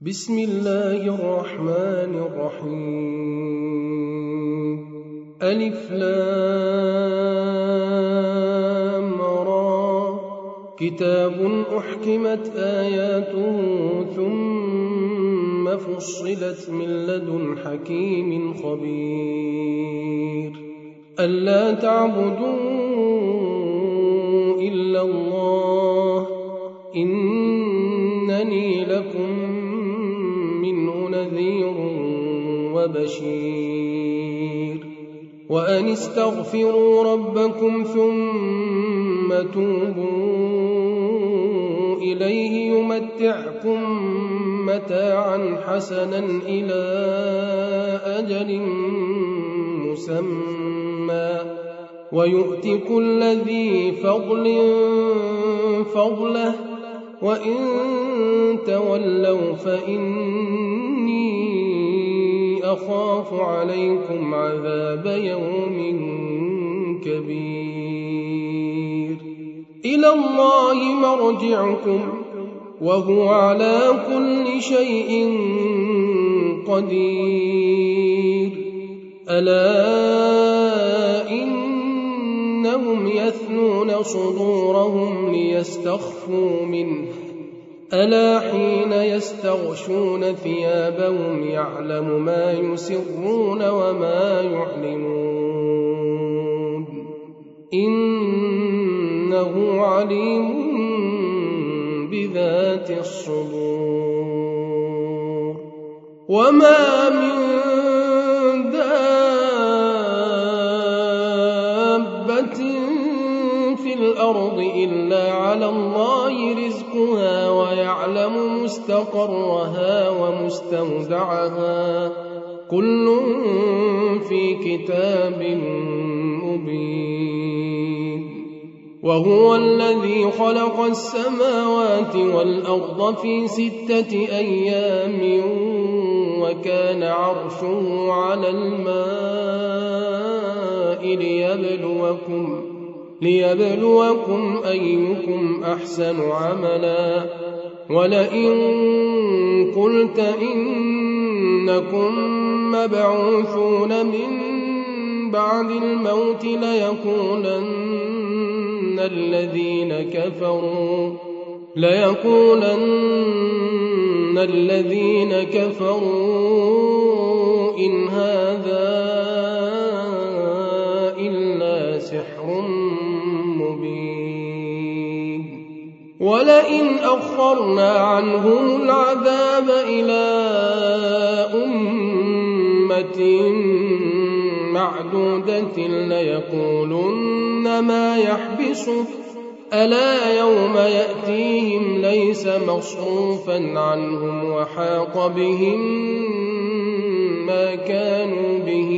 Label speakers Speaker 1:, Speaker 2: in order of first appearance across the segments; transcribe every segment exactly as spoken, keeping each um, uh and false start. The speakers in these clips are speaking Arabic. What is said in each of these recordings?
Speaker 1: بسم الله الرحمن الرحيم. ألف لام را، كتاب أحكمت آياته ثم فصلت من لدن حكيم خبير. ألا تعبدوا إلا الله إنني لكم منه نذير وبشير. وأن استغفروا ربكم ثم توبوا إليه يمتعكم متاعا حسنا إلى أجل مسمى ويؤت كل ذي فضل فضله وإن تولوا فإني أخاف عليكم عذاب يوم كبير. إلى الله مرجعكم وهو على كل شيء قدير. ألا إنهم يثنون صدورهم ليستخفوا منه ألا حين يستغشون ثيابهم يعلم ما يسرون وما يعلنون إنه عليم بذات الصدور. وما من دابة في الأرض إلا على الله رزقها ويعلم مستقرها ومستودعها كل في كتاب مبين. وهو الذي خلق السماوات والأرض في ستة أيام وكان عرشه على الماء ليبلوكم ليبلوكم أيكم أحسن عملا. ولئن قلت إنكم مبعوثون من بعد الموت ليقولن الذين كفروا ليقولن الذين كفروا إن هذا إلا سحر مبين. ولئن أخرنا عنهم العذاب إلى أمة معدودة ليقولن ما يحبسه ألا يوم يأتيهم ليس مصروفا عنهم وحاق بهم ما كانوا به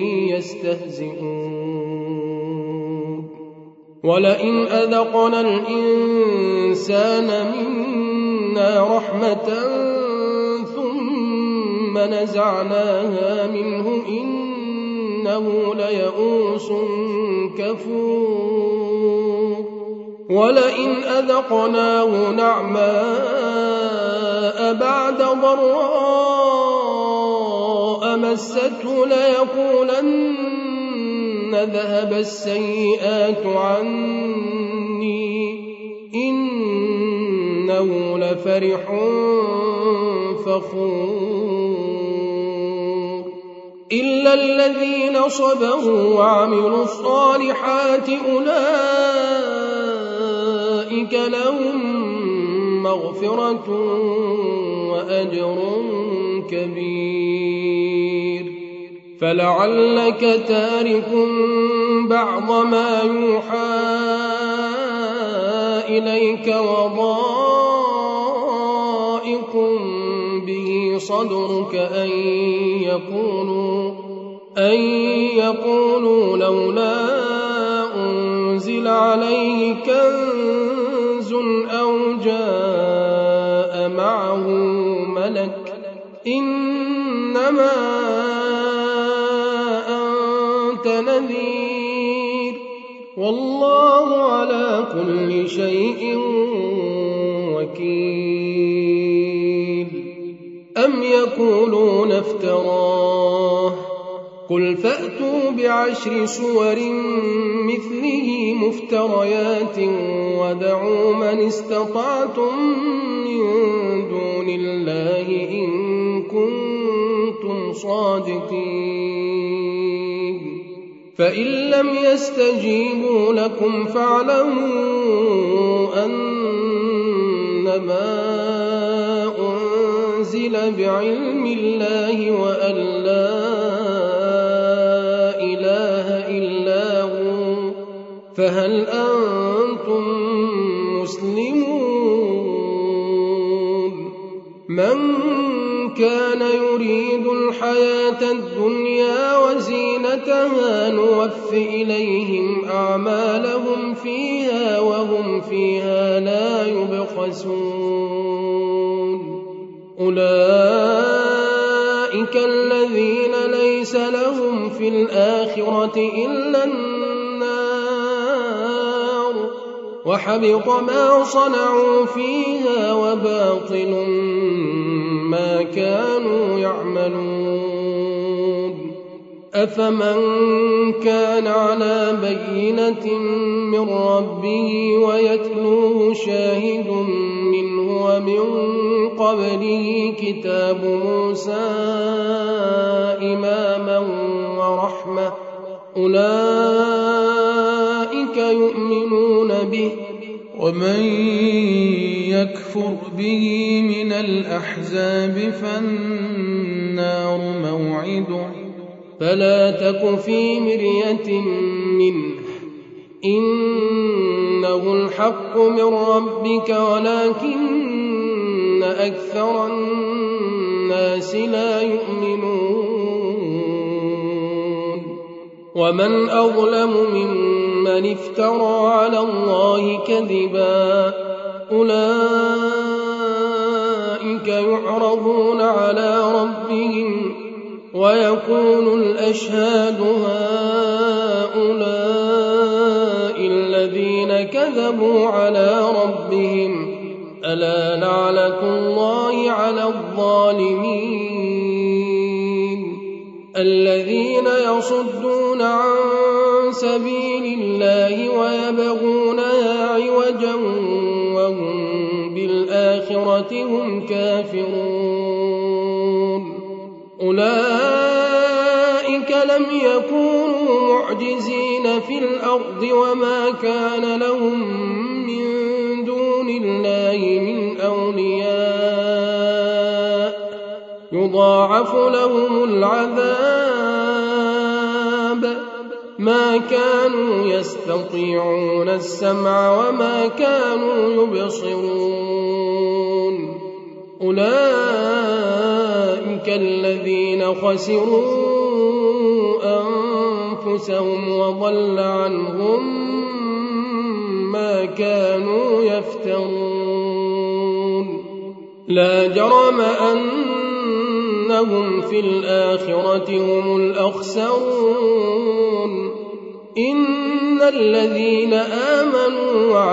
Speaker 1: يستهزئون. ولئن أذقنا الإنسان منا رحمة ثم نزعناها منه إنه ليئوس كفور. ولئن أذقناه نعماء بعد ضراء مسته ليقولن ذهب السيئات عني إنه لفرح فخور. إلا الذين صبروا وعملوا الصالحات أولئك لهم مغفرة وأجر كبير. فلعلك تارك بعض ما يوحى إليك وضائق به صدرك أن يقولوا أن يقولوا لولا أنزل عليه كنز أو جاء معه ملك إنما أنت نذير والله على كل شيء وكيل. أم افتراه قل فأتوا بعشر سور مثله مفتريات ودعوا من استطعتم من دون الله إن كنتم صادقين فإن لم يستجيبوا لكم فاعلموا أنما أنزل بعلم الله وأن لا إله إلا هو فهل أنتم مسلمون من كان يريد الحياة الدنيا وزينتها نوف إليهم أعمالهم فيها وهم فيها لا يبخسون أولئك الذين ليس لهم في الآخرة إلا النار وحبط ما صنعوا فيها وباطل ما كانوا يعملون أفمن كان على بينة من ربه ويتلوه شاهد منه ومن قبله كتاب موسى إماما ورحمة أولئك يؤمنون به
Speaker 2: ومن يكفر به من الأحزاب فالنار موعده
Speaker 1: فلا تك في مرية منه إنه الحق من ربك ولكن أكثر الناس لا يؤمنون ومن أظلم ممن افترى على الله كذبا أولئك يعرضون على ربهم ويقول الأشهاد هؤلاء الذين كذبوا على ربهم ألا لعنة الله على الظالمين الذين يصدون عن سبيل الله ويبغونها عوجا وهم بالآخرة هم كافرون أولئك لم يكونوا معجزين في الأرض وما كان لهم من دون الله من أولياء يضاعف لهم العذاب ما كانوا يستطيعون السمع وما كانوا يبصرون أولئك الذين خسروا أنفسهم وضل عنهم ما كانوا يفترون لا جرم أنهم في الآخرة هم الأخسرون إن الذين آمنوا